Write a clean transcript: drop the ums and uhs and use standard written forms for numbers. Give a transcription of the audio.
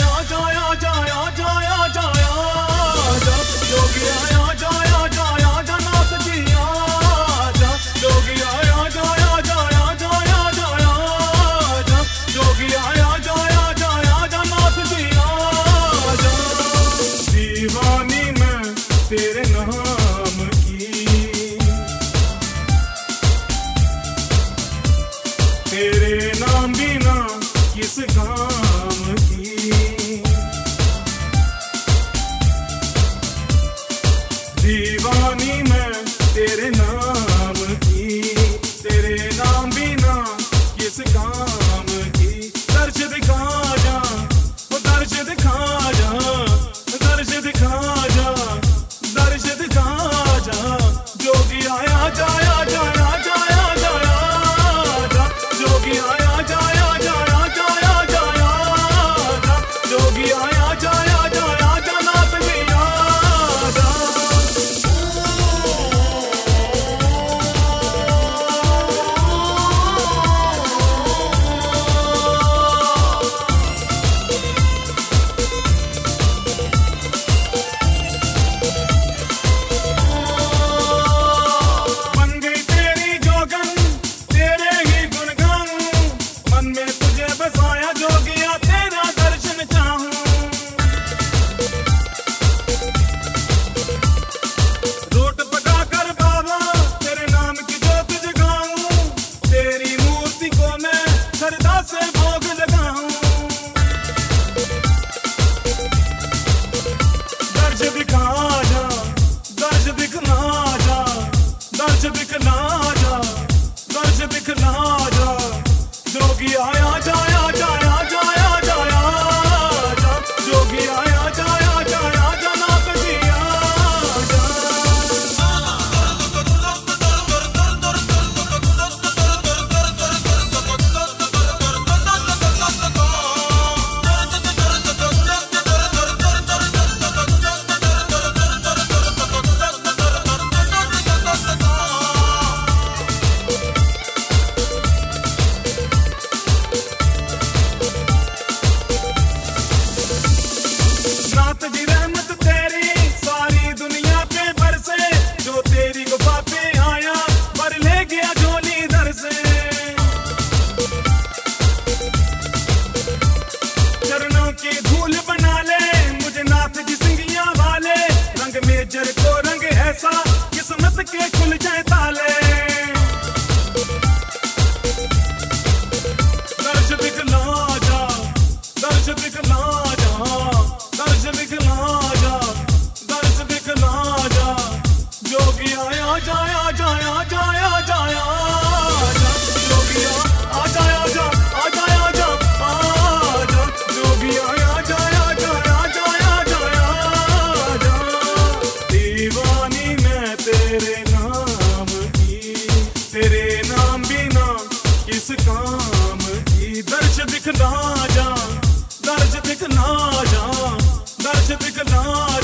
तेरे नाम की, तेरे नाम बिना किस काम की। दीवानी मैं तेरे नाम की, तेरे नाम बिना किस काम की। दर्श दिखा जा, दर्श दिखा जा, दर्श दिखा जा, दर्श दिखा जा। जोगी आया जाया जाया जाया जाया जा, जोगी आया जाया जाया जाया जाया जा, जोगी आया जाया जाया जनात जिया जा। से भोग लगाऊं, दर्श दिखा जा, दर्श दिखला जा, दर्श दिखला जा, दर्श दिखला जा। जोगी आया जाया जाया जाया जाया जा, जोगी आया जाया जाया जनात जिया जा। धूल बना ले मुझे नाथ जी सिंगिया वाले, रंग मेजर को रंग ऐसा किस्मत के खुल जाए ताले। दर्श दिखला जा, दर्श दिखला जा, दर्श दिखला जा, दर्श दिखला जा। जोगी आया जाया जाया जाया जाया जा, जोगी आ जाया जा, आ जाया जा, आ जा। जोगी आया जाया जाया जाया जाया जा। दीवानी मैं तेरे नाम की, तेरे नाम बिना किस काम की। दर्श दिखला जा, दर्श दिखला जा, दर्श दिखला